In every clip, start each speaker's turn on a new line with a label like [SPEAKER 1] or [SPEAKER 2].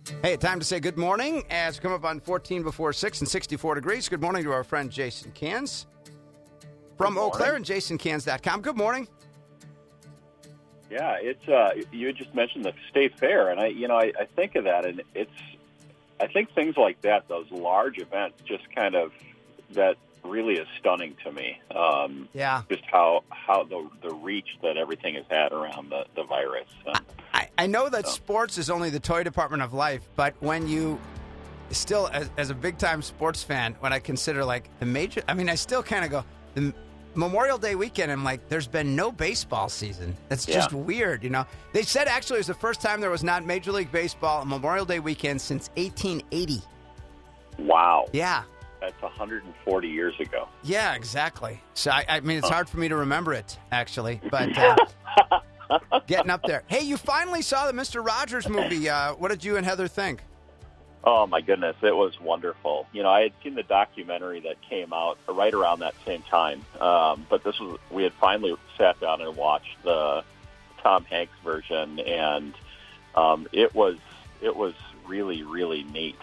[SPEAKER 1] Hey, time to say good morning as we come up on 14 before 6 and 64 degrees. Good morning to our friend Jason Cans from Eau Claire and JasonCans.com. Good morning.
[SPEAKER 2] Yeah, it's you had just mentioned the state fair, and I think of that, and I think things like that, those large events, just kind of that really is stunning to me. Just how the reach that everything has had around the virus.
[SPEAKER 1] I know that sports is only the toy department of life, but when you still, as a big-time sports fan, when I consider like the major, I mean, I still kind of go, the Memorial Day weekend, I'm like, there's been no baseball season. That's just weird, you know. They said actually it was the first time there was not Major League Baseball on Memorial Day weekend since 1880.
[SPEAKER 2] Wow.
[SPEAKER 1] Yeah.
[SPEAKER 2] That's 140 years ago.
[SPEAKER 1] Yeah, exactly. So, I mean, it's hard for me to remember it, actually, but getting up there. Hey, you finally saw the Mr. Rogers movie. What did you and Heather think?
[SPEAKER 2] Oh, my goodness. It was wonderful. You know, I had seen the documentary that came out right around that same time. But we had finally sat down and watched the Tom Hanks version, and it was really, really neat.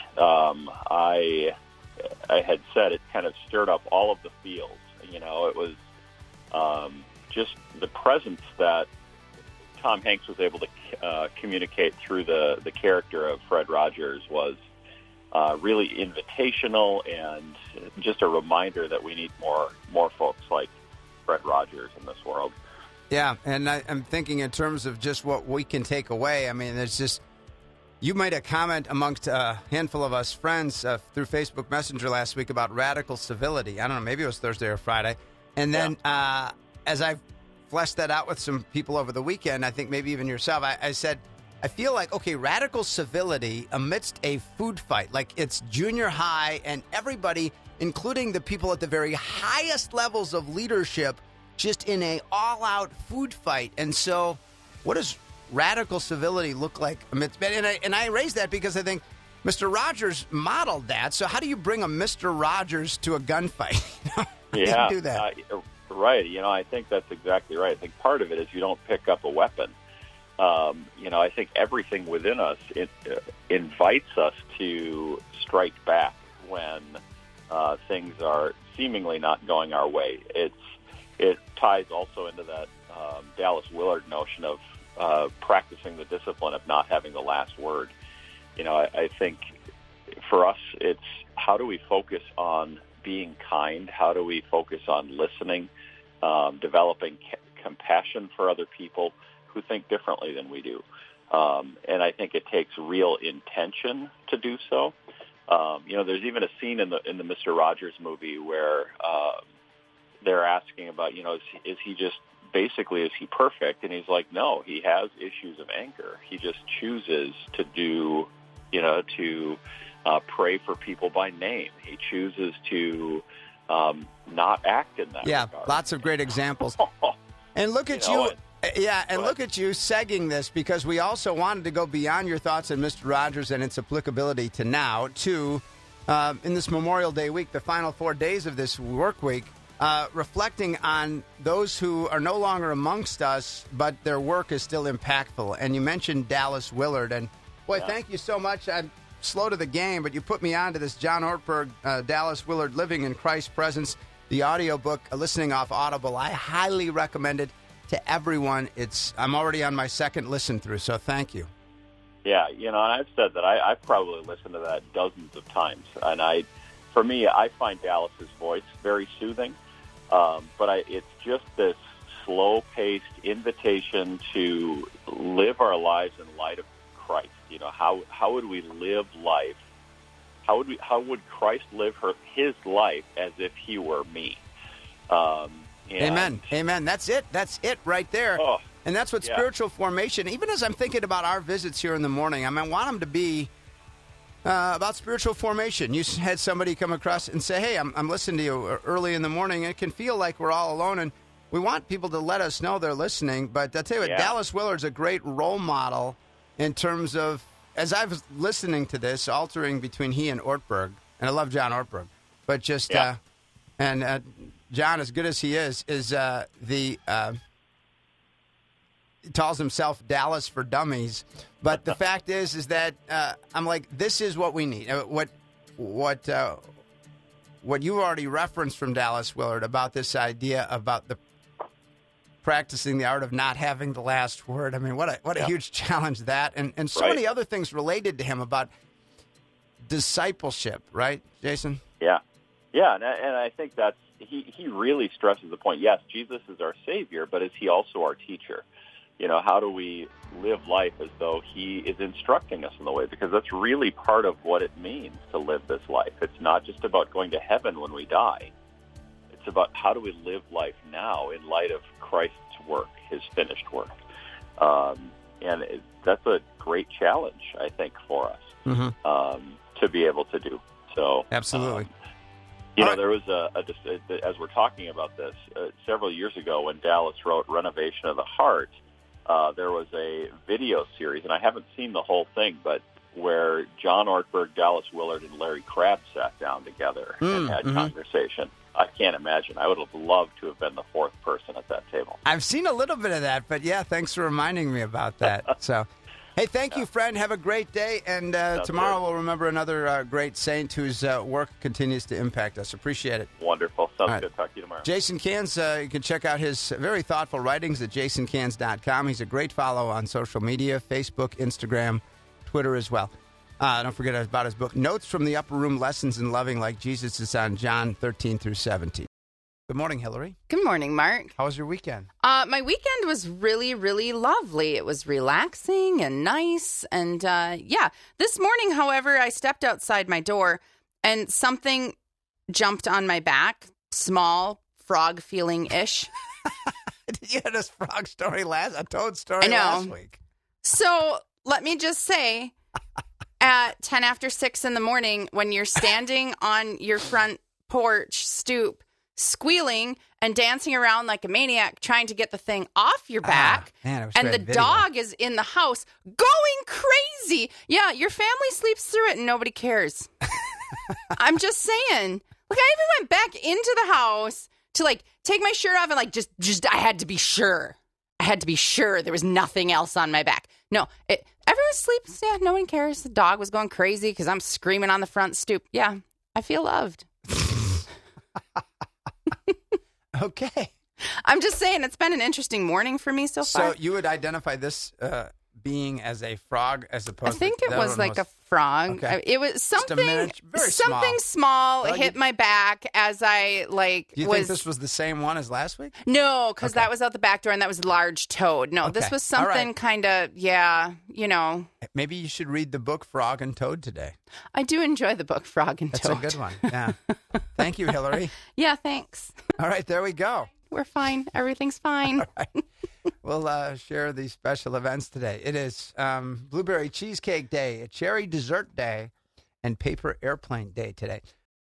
[SPEAKER 2] I had said it kind of stirred up all of the feels. You know, it was just the presence that Tom Hanks was able to communicate through the character of Fred Rogers was really invitational and just a reminder that we need more folks like Fred Rogers in this world.
[SPEAKER 1] Yeah, and I'm thinking in terms of just what we can take away. I mean, there's just, you made a comment amongst a handful of us friends through Facebook Messenger last week about radical civility. I don't know, maybe it was Thursday or Friday. And then as I've fleshed that out with some people over the weekend, I think maybe even yourself, I said, I feel like, okay, radical civility amidst a food fight, like it's junior high and everybody, including the people at the very highest levels of leadership, just in a all-out food fight. And so what does radical civility look like amidst, and I raise that because I think Mr. Rogers modeled that. So how do you bring a Mr. Rogers to a gunfight? How do you do that?
[SPEAKER 2] Right. You know, I think that's exactly right. I think part of it is you don't pick up a weapon. You know, I think everything within us invites us to strike back when things are seemingly not going our way. It ties also into that Dallas Willard notion of practicing the discipline of not having the last word. You know, I think for us, it's how do we focus on being kind? How do we focus on listening, developing compassion for other people who think differently than we do? And I think it takes real intention to do so. You know, there's even a scene in the Mr. Rogers movie where they're asking about, you know, is he just basically, is he perfect? And he's like, no, he has issues of anger. He just chooses to do, you know, to pray for people by name. He chooses to not act in that regard.
[SPEAKER 1] Lots of great examples. And look at you. Look at you segging this, because we also wanted to go beyond your thoughts on Mr. Rogers and its applicability to now to, in this Memorial Day week, the final 4 days of this work week, reflecting on those who are no longer amongst us, but their work is still impactful. And you mentioned Dallas Willard. And, boy, thank you so much. I'm slow to the game, but you put me on to this John Ortberg, Dallas Willard, Living in Christ's Presence, the audiobook, listening off Audible. I highly recommend it to everyone. I'm already on my second listen through, so thank you.
[SPEAKER 2] Yeah, you know, and I've said that I've probably listened to that dozens of times. And for me, I find Dallas's voice very soothing. But it's just this slow-paced invitation to live our lives in light of Christ. You know, how would we live life? How would Christ live his life as if he were me?
[SPEAKER 1] Amen. That's it right there. And that's what spiritual formation, even as I'm thinking about our visits here in the morning, I want them to be about spiritual formation. You had somebody come across and say, hey, I'm listening to you early in the morning, and it can feel like we're all alone, and we want people to let us know they're listening. But I'll tell you what, Dallas Willard's a great role model in terms of, as I was listening to this, altering between he and Ortberg, and I love John Ortberg, but just, John, as good as he is calls himself Dallas for Dummies. But the fact is that I'm like, this is what we need. What you've already referenced from Dallas Willard about this idea about the practicing the art of not having the last word. I mean, what a huge challenge that, and so many other things related to him about discipleship, right, Jason?
[SPEAKER 2] Yeah, and I think that's he really stresses the point. Yes, Jesus is our Savior, but is he also our teacher? You know, how do we live life as though he is instructing us in the way? Because that's really part of what it means to live this life. It's not just about going to heaven when we die. It's about how do we live life now in light of Christ's work, his finished work. That's a great challenge, I think, for us to be able to do. So,
[SPEAKER 1] absolutely.
[SPEAKER 2] There was as we're talking about this, several years ago when Dallas wrote Renovation of the Heart, there was a video series, and I haven't seen the whole thing, but where John Ortberg, Dallas Willard, and Larry Crabb sat down together and had conversation. I can't imagine. I would have loved to have been the fourth person at that table.
[SPEAKER 1] I've seen a little bit of that, but yeah, thanks for reminding me about that. So, hey, thank you, friend. Have a great day, and tomorrow we'll remember another great saint whose work continues to impact us. Appreciate it.
[SPEAKER 2] Wonderful. Sounds good. Talk to you tomorrow.
[SPEAKER 1] Jason Cans, you can check out his very thoughtful writings at jasoncans.com. He's a great follow on social media, Facebook, Instagram, Twitter as well. Don't forget about his book, Notes from the Upper Room, Lessons in Loving Like Jesus. Is on John 13 through 17. Good morning, Hillary.
[SPEAKER 3] Good morning, Mark.
[SPEAKER 1] How was your weekend?
[SPEAKER 3] My weekend was really, really lovely. It was relaxing and nice. And this morning, however, I stepped outside my door and something jumped on my back, small, frog feeling-ish.
[SPEAKER 1] You had a frog story a toad story last week.
[SPEAKER 3] So let me just say, at 10 after 6 in the morning, when you're standing on your front porch stoop, squealing and dancing around like a maniac, trying to get the thing off your back, and the dog is in the house going crazy. Yeah, your family sleeps through it and nobody cares. I'm just saying. Like, I even went back into the house to, like, take my shirt off and, like, just I had to be sure. I had to be sure there was nothing else on my back. No, everyone sleeps. Yeah, no one cares. The dog was going crazy because I'm screaming on the front stoop. Yeah, I feel loved.
[SPEAKER 1] Okay.
[SPEAKER 3] I'm just saying it's been an interesting morning for me so far.
[SPEAKER 1] So you would identify this being as a frog as opposed to...
[SPEAKER 3] I think it was like a frog.
[SPEAKER 1] Okay.
[SPEAKER 3] It was something small
[SPEAKER 1] well,
[SPEAKER 3] hit my back as I
[SPEAKER 1] Do you think this was the same one as last week?
[SPEAKER 3] No, because that was out the back door and that was large toad. No, this was something kind of, Maybe
[SPEAKER 1] you should read the book Frog and Toad today.
[SPEAKER 3] I do enjoy the book Frog and Toad.
[SPEAKER 1] That's a good one. Yeah. Thank you, Hillary.
[SPEAKER 3] Yeah, thanks.
[SPEAKER 1] All right, there we go.
[SPEAKER 3] We're fine. Everything's fine.
[SPEAKER 1] All right. We'll share these special events today. It is Blueberry Cheesecake Day, a Cherry Dessert Day, and Paper Airplane Day today.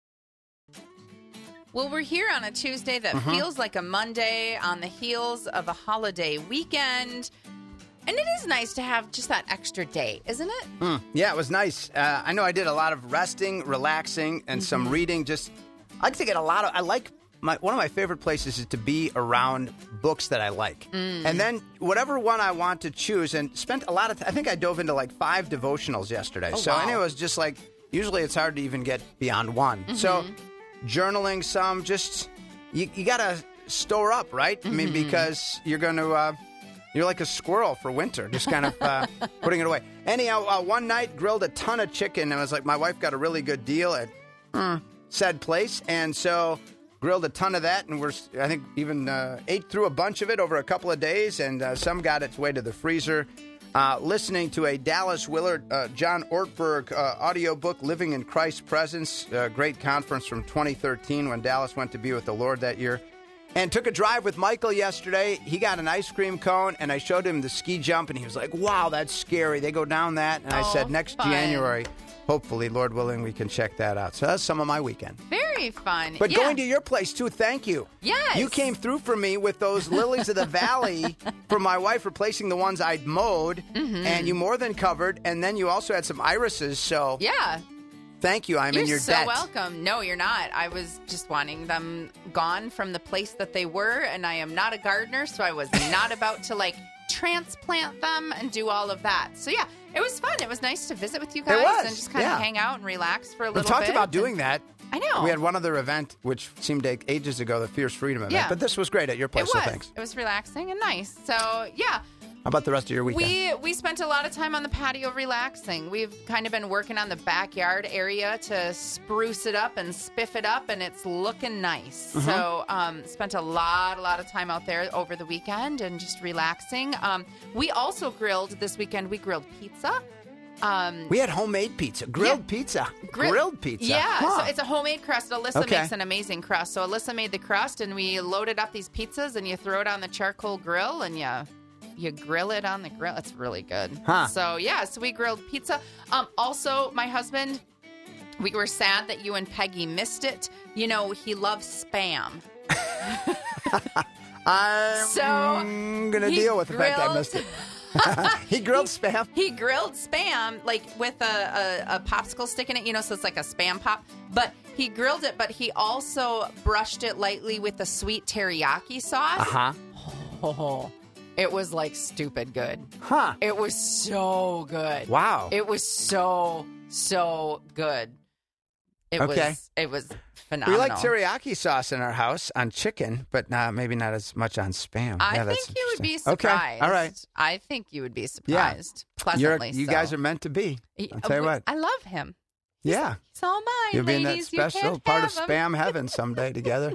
[SPEAKER 3] Well, we're here on a Tuesday that feels like a Monday on the heels of a holiday weekend. And it is nice to have just that extra day, isn't it?
[SPEAKER 1] Yeah, it was nice. I know I did a lot of resting, relaxing, and some reading. I like to get one of my favorite places is to be around books that I like. And then whatever one I want to choose, and spent a lot of I think I dove into like 5 devotionals yesterday. I knew it was just like, usually it's hard to even get beyond one. So journaling some, you got to store up, right? I mean, because you're going to... You're like a squirrel for winter, just kind of putting it away. Anyhow, one night grilled a ton of chicken. And I was like, my wife got a really good deal at said place. And so grilled a ton of that. And I think even ate through a bunch of it over a couple of days. And some got its way to the freezer. Listening to a Dallas Willard, John Ortberg audiobook, Living in Christ's Presence. A great conference from 2013 when Dallas went to be with the Lord that year. And took a drive with Michael yesterday. He got an ice cream cone, and I showed him the ski jump, and he was like, wow, that's scary. They go down that. And I said, next January, hopefully, Lord willing, we can check that out. So that's some of my weekend.
[SPEAKER 3] Very fun.
[SPEAKER 1] But going to your place, too, thank you.
[SPEAKER 3] Yes.
[SPEAKER 1] You came through for me with those lilies of the valley for my wife, replacing the ones I'd mowed, and you more than covered. And then you also had some irises, so...
[SPEAKER 3] Yeah.
[SPEAKER 1] Thank you. I'm in your debt.
[SPEAKER 3] You're so welcome. No, you're not. I was just wanting them gone from the place that they were, and I am not a gardener, so I was not about to, transplant them and do all of that. So, yeah, it was fun. It was nice to visit with you guys and just kind of hang out and relax for a little bit.
[SPEAKER 1] We've talked about doing that.
[SPEAKER 3] I know.
[SPEAKER 1] We had one other event, which seemed like ages ago, the Fierce Freedom event.
[SPEAKER 3] Yeah.
[SPEAKER 1] But this was great at your place, so thanks.
[SPEAKER 3] It was relaxing and nice. So, yeah.
[SPEAKER 1] How about the rest of your weekend?
[SPEAKER 3] We spent a lot of time on the patio relaxing. We've kind of been working on the backyard area to spruce it up and spiff it up, and it's looking nice.
[SPEAKER 1] Mm-hmm.
[SPEAKER 3] So spent a lot of time out there over the weekend and just relaxing. We also grilled this weekend. We grilled pizza.
[SPEAKER 1] We had homemade pizza, grilled pizza. Grilled pizza.
[SPEAKER 3] Yeah, so it's a homemade crust. Alyssa makes an amazing crust. So Alyssa made the crust, and we loaded up these pizzas, and you throw it on the charcoal grill, and you grill it on the grill. It's really good. So, so we grilled pizza. Also, my husband, we were sad that you and Peggy missed it. You know, he loves Spam.
[SPEAKER 1] I'm going to deal with the fact I missed it. He grilled Spam?
[SPEAKER 3] He grilled Spam, like, with a popsicle stick in it, you know, so it's like a Spam pop. But he grilled it, but he also brushed it lightly with the sweet teriyaki sauce. Oh, it was, like, stupid good. It was so good.
[SPEAKER 1] Wow.
[SPEAKER 3] It was so good. It was phenomenal.
[SPEAKER 1] We like teriyaki sauce in our house on chicken, but maybe not as much on Spam.
[SPEAKER 3] I think you would be surprised.
[SPEAKER 1] Okay, all right.
[SPEAKER 3] I think you would be surprised. Pleasantly
[SPEAKER 1] You guys are meant to be. I'll tell you what.
[SPEAKER 3] I love him.
[SPEAKER 1] He's
[SPEAKER 3] all mine,
[SPEAKER 1] You'll be in that
[SPEAKER 3] ladies.
[SPEAKER 1] special part of Spam heaven someday together.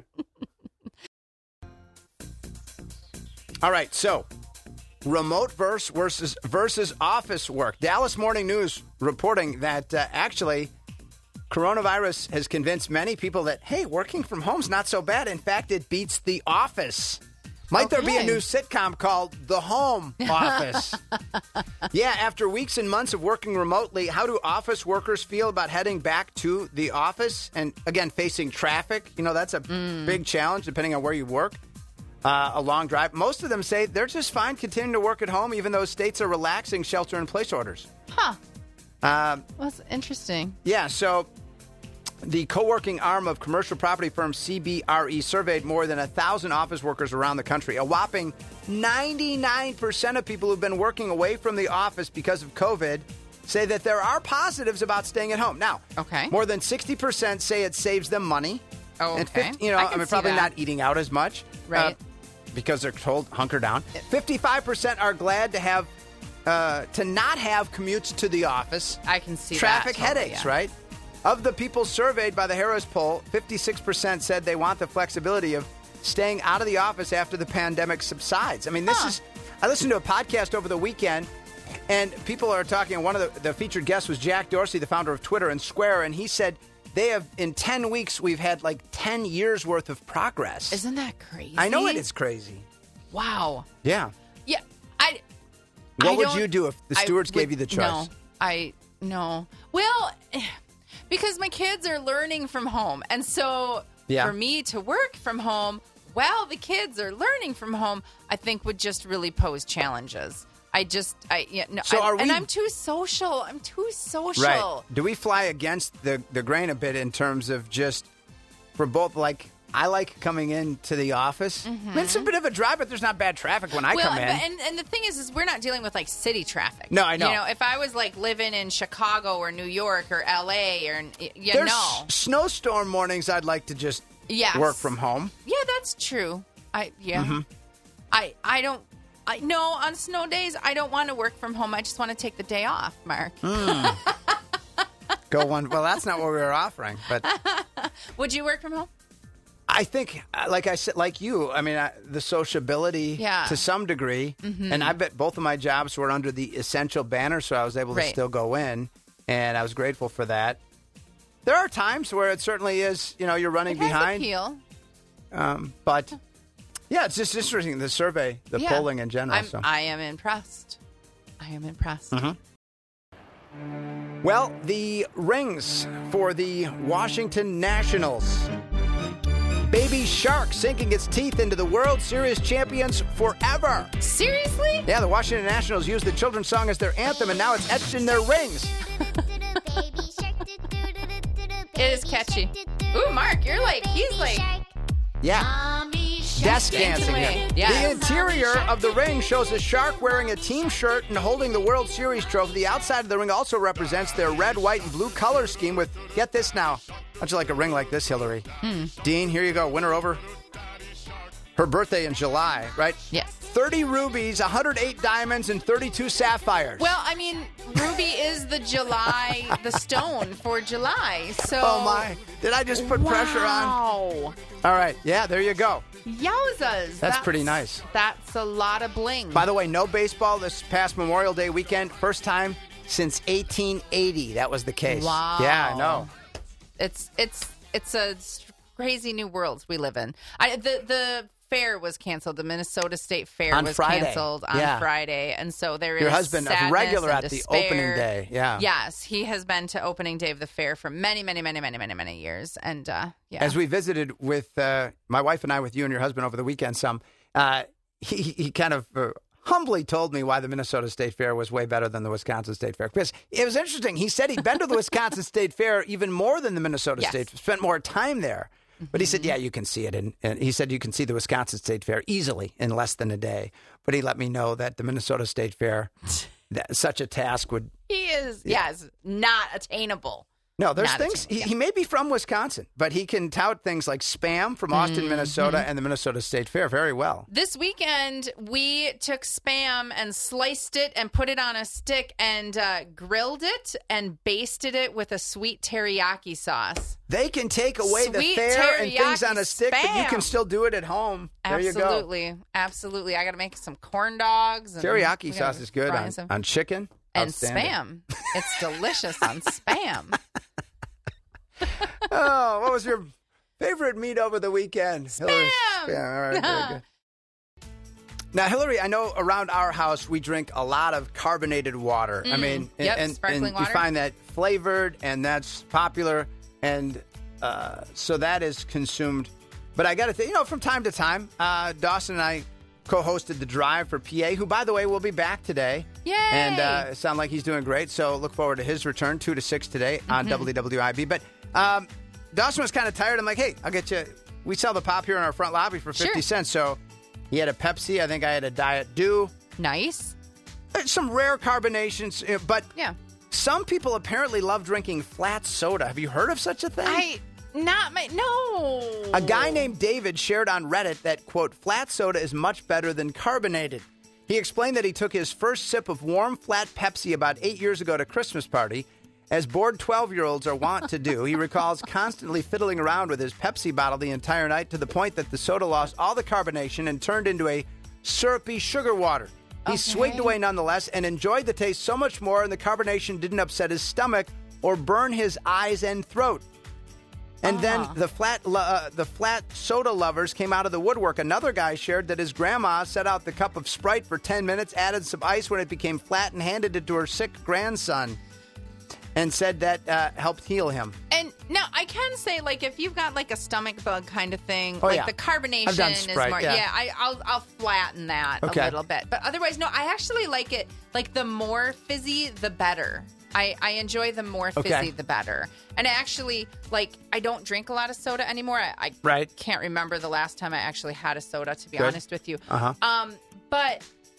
[SPEAKER 1] All right, so remote versus office work. Dallas Morning News reporting that actually coronavirus has convinced many people that, hey, working from home's not so bad. In fact, it beats The Office. Might there be a new sitcom called The Home Office? After weeks and months of working remotely, how do office workers feel about heading back to the office? And again, facing traffic, you know, that's a big challenge depending on where you work. A long drive. Most of them say they're just fine continuing to work at home, even though states are relaxing shelter-in-place orders.
[SPEAKER 3] That's interesting.
[SPEAKER 1] Yeah, so the co-working arm of commercial property firm CBRE surveyed more than 1,000 office workers around the country. A whopping 99% of people who've been working away from the office because of COVID say that there are positives about staying at home. Now, more than 60% say it saves them money. And probably not eating out as much.
[SPEAKER 3] Right.
[SPEAKER 1] Because they're told hunker down. 55% are glad to have to not have commutes to the office.
[SPEAKER 3] I can see
[SPEAKER 1] traffic
[SPEAKER 3] that.
[SPEAKER 1] headaches, right? Of the people surveyed by the Harris poll, 56% said they want the flexibility of staying out of the office after the pandemic subsides. I mean, I listened to a podcast over the weekend, and people are talking. One of the featured guests was Jack Dorsey, the founder of Twitter and Square, and he said in 10 weeks, we've had like 10 years worth of progress.
[SPEAKER 3] Isn't that crazy?
[SPEAKER 1] I know it is crazy.
[SPEAKER 3] Wow.
[SPEAKER 1] Yeah.
[SPEAKER 3] Yeah.
[SPEAKER 1] What would you do if the stewards gave you the choice?
[SPEAKER 3] No. Well, because my kids are learning from home. And so for me to work from home while the kids are learning from home, I think would just really pose challenges. And I'm too social.
[SPEAKER 1] Right. Do we fly against the grain a bit in terms of just for both, like, I like coming into the office. Mm-hmm. I mean, it's a bit of a drive, but there's not bad traffic when I come in.
[SPEAKER 3] And the thing is we're not dealing with, like, city traffic.
[SPEAKER 1] No, I know.
[SPEAKER 3] You know, if I was, like, living in Chicago or New York or L.A. or,
[SPEAKER 1] there's snowstorm mornings I'd like to just work from home.
[SPEAKER 3] Yeah, that's true. No, on snow days, I don't want to work from home. I just want to take the day off, Mark.
[SPEAKER 1] Go one. Well, that's not what we were offering. But
[SPEAKER 3] would you work from home?
[SPEAKER 1] I think, like I said, like you, I mean, the sociability to some degree. Mm-hmm. And I bet both of my jobs were under the essential banner, so I was able to still go in. And I was grateful for that. There are times where it certainly is, you're running behind.
[SPEAKER 3] Appeal.
[SPEAKER 1] But... yeah, it's just interesting, the survey, the polling in general.
[SPEAKER 3] I am impressed.
[SPEAKER 1] Mm-hmm. Well, the rings for the Washington Nationals. Baby Shark sinking its teeth into the World Series champions forever.
[SPEAKER 3] Seriously?
[SPEAKER 1] Yeah, the Washington Nationals used the children's song as their anthem, and now it's etched in their rings.
[SPEAKER 3] It is catchy. Ooh, Mark, he's like...
[SPEAKER 1] Yeah. Desk dancing
[SPEAKER 3] away.
[SPEAKER 1] here.
[SPEAKER 3] Yes.
[SPEAKER 1] The interior of the ring shows a shark wearing a team shirt and holding the World Series trophy. The outside of the ring also represents their red, white, and blue color scheme with, get this now, how'd you like a ring like this, Hillary? Dean, here you go. Winner over her birthday in July, right?
[SPEAKER 3] Yes.
[SPEAKER 1] 30 rubies, 108 diamonds, and 32 sapphires.
[SPEAKER 3] Well, I mean, ruby is the stone for July. So.
[SPEAKER 1] Oh, my. Did I just put pressure on?
[SPEAKER 3] Wow.
[SPEAKER 1] All right. Yeah, there you go.
[SPEAKER 3] Yowzas.
[SPEAKER 1] That's pretty nice.
[SPEAKER 3] That's a lot of bling.
[SPEAKER 1] By the way, no baseball this past Memorial Day weekend. First time since 1880 that was the case.
[SPEAKER 3] Wow.
[SPEAKER 1] Yeah, I know.
[SPEAKER 3] It's a crazy new world we live in. The fair was canceled. The Minnesota State Fair
[SPEAKER 1] On
[SPEAKER 3] was
[SPEAKER 1] Friday.
[SPEAKER 3] canceled on Friday, and so there is
[SPEAKER 1] Your husband, a
[SPEAKER 3] sadness
[SPEAKER 1] regular
[SPEAKER 3] and
[SPEAKER 1] at the
[SPEAKER 3] despair.
[SPEAKER 1] opening day. Yeah.
[SPEAKER 3] Yes, he has been to opening day of the fair for many, many, many, many, many, many years, and yeah.
[SPEAKER 1] As we visited with my wife and I, with you and your husband over the weekend, he kind of humbly told me why the Minnesota State Fair was way better than the Wisconsin State Fair. Because it was interesting. He said he'd been to the Wisconsin State Fair even more than the Minnesota State, spent more time there. But he said, yeah, you can see it. And he said you can see the Wisconsin State Fair easily in less than a day. But he let me know that the Minnesota State Fair, such a task would...
[SPEAKER 3] He is, yes, not attainable.
[SPEAKER 1] No, there's
[SPEAKER 3] Not
[SPEAKER 1] things.
[SPEAKER 3] attainable,
[SPEAKER 1] He may be from Wisconsin, but he can tout things like Spam from Austin, Minnesota, and the Minnesota State Fair very well.
[SPEAKER 3] This weekend, we took Spam and sliced it and put it on a stick and grilled it and basted it with a sweet teriyaki sauce.
[SPEAKER 1] They can take away the
[SPEAKER 3] Sweet
[SPEAKER 1] fair and things on a stick, but you
[SPEAKER 3] Spam.
[SPEAKER 1] can still do it at home. There you go.
[SPEAKER 3] Absolutely. I got to make some corn dogs. And
[SPEAKER 1] Teriyaki
[SPEAKER 3] we gotta
[SPEAKER 1] sauce is good
[SPEAKER 3] fry some-
[SPEAKER 1] on chicken.
[SPEAKER 3] and
[SPEAKER 1] Outstanding.
[SPEAKER 3] Spam. It's delicious on Spam.
[SPEAKER 1] Oh, what was your favorite meat over the weekend? Hillary?
[SPEAKER 3] Spam!
[SPEAKER 1] All right, very good. Now, Hillary, I know around our house we drink a lot of carbonated water. I mean,
[SPEAKER 3] sparkling
[SPEAKER 1] and
[SPEAKER 3] water.
[SPEAKER 1] you find that flavored, and that's popular, and so that is consumed. But I got to think, from time to time, Dawson and I co-hosted The Drive for PA, who, by the way, will be back today.
[SPEAKER 3] Yay!
[SPEAKER 1] And it sounds like he's doing great, so look forward to his return, 2 to 6 today on WWIB. But Dawson was kind of tired. I'm like, hey, I'll get you. We sell the pop here in our front lobby for 50 cents. So he had a Pepsi. I think I had a Diet Dew.
[SPEAKER 3] Nice.
[SPEAKER 1] Some rare carbonations, but
[SPEAKER 3] Yeah.
[SPEAKER 1] some people apparently love drinking flat soda. Have you heard of such a thing?
[SPEAKER 3] No.
[SPEAKER 1] A guy named David shared on Reddit that, quote, flat soda is much better than carbonated. He explained that he took his first sip of warm, flat Pepsi about 8 years ago at a Christmas party. As bored 12-year-olds are wont to do, he recalls constantly fiddling around with his Pepsi bottle the entire night to the point that the soda lost all the carbonation and turned into a syrupy sugar water. He swigged away nonetheless and enjoyed the taste so much more, and the carbonation didn't upset his stomach or burn his eyes and throat. And then the flat soda lovers came out of the woodwork. Another guy shared that his grandma set out the cup of Sprite for 10 minutes, added some ice when it became flat, and handed it to her sick grandson, and said that helped heal him.
[SPEAKER 3] And now I can say, like, if you've got like a stomach bug kind of thing,
[SPEAKER 1] Oh,
[SPEAKER 3] like
[SPEAKER 1] yeah.
[SPEAKER 3] the carbonation
[SPEAKER 1] I've done
[SPEAKER 3] is
[SPEAKER 1] Sprite,
[SPEAKER 3] more.
[SPEAKER 1] yeah.
[SPEAKER 3] I'll flatten that
[SPEAKER 1] Okay.
[SPEAKER 3] a little bit. But otherwise, no, I actually like it. Like the more fizzy, the better. I enjoy the more fizzy, the better. And I actually, like, I don't drink a lot of soda anymore. I can't remember the last time I actually had a soda, to be honest with you. But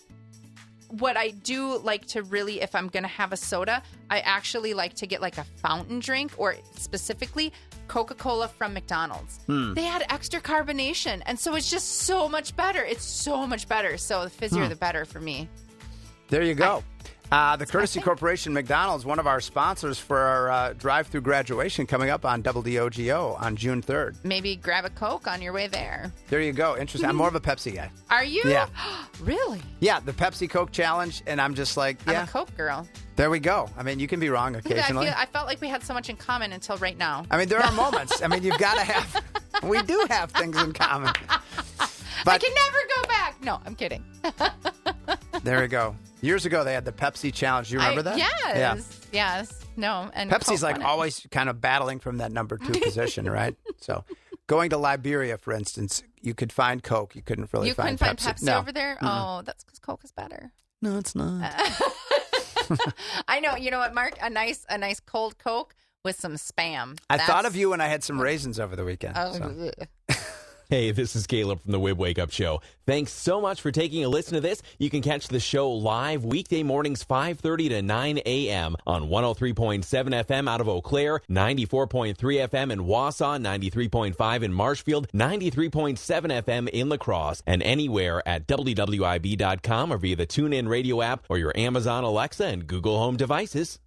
[SPEAKER 3] what I do like to really, if I'm going to have a soda, I actually like to get like a fountain drink, or specifically Coca-Cola from McDonald's. They had extra carbonation, and so it's just so much better. It's so much better. So the fizzier, the better for me.
[SPEAKER 1] There you go. The Courtesy Corporation McDonald's, one of our sponsors for our drive-through graduation coming up on WDOGO on June 3rd.
[SPEAKER 3] Maybe grab a Coke on your way there.
[SPEAKER 1] There you go. Interesting. I'm more of a Pepsi guy.
[SPEAKER 3] Are you?
[SPEAKER 1] Yeah.
[SPEAKER 3] Really?
[SPEAKER 1] Yeah, the Pepsi Coke challenge, and I'm just like, yeah,
[SPEAKER 3] I'm a Coke girl.
[SPEAKER 1] there we go. I mean, you can be wrong occasionally.
[SPEAKER 3] I felt like we had so much in common until right now.
[SPEAKER 1] I mean, there are moments. I mean, you've got to have, we do have things in common.
[SPEAKER 3] I
[SPEAKER 1] But
[SPEAKER 3] can never go back. No, I'm kidding.
[SPEAKER 1] there we go. Years ago, they had the Pepsi challenge. Do you remember that?
[SPEAKER 3] Yes.
[SPEAKER 1] Yeah.
[SPEAKER 3] Yes. No. And
[SPEAKER 1] Pepsi's
[SPEAKER 3] Coke
[SPEAKER 1] like
[SPEAKER 3] won it.
[SPEAKER 1] always kind of battling from that number 2 position, right? So going to Liberia, for instance, you could find Coke. You couldn't really
[SPEAKER 3] You
[SPEAKER 1] find
[SPEAKER 3] couldn't
[SPEAKER 1] Pepsi.
[SPEAKER 3] find Pepsi
[SPEAKER 1] No.
[SPEAKER 3] over there? Oh, that's because Coke is better.
[SPEAKER 1] No, it's not.
[SPEAKER 3] I know. You know what, Mark? A nice cold Coke with some Spam.
[SPEAKER 1] I thought of you when I had some raisins over the weekend.
[SPEAKER 3] Oh,
[SPEAKER 1] so.
[SPEAKER 3] ugh.
[SPEAKER 4] Hey, this is Caleb from the Wib Wake Up Show. Thanks so much for taking a listen to this. You can catch the show live weekday mornings 5:30 to 9 a.m. on 103.7 FM out of Eau Claire, 94.3 FM in Wausau, 93.5 in Marshfield, 93.7 FM in La Crosse, and anywhere at WWIB.com or via the TuneIn Radio app or your Amazon Alexa and Google Home devices.